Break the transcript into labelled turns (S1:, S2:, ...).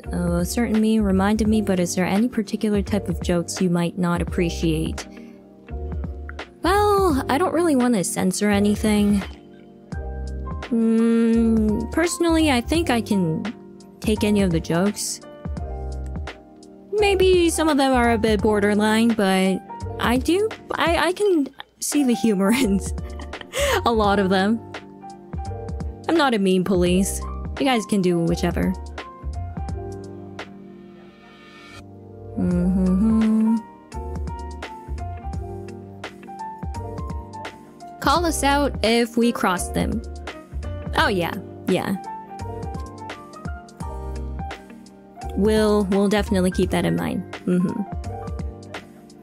S1: A certain meme reminded me, but is there any particular type of jokes you might not appreciate? Well, I don't really want to censor anything. Personally, I think I can take any of the jokes. Maybe some of them are a bit borderline, but I can see the humor in a lot of them. I'm not a meme police. You guys can do whichever. Call us out if we cross them. Oh yeah. We'll definitely keep that in mind.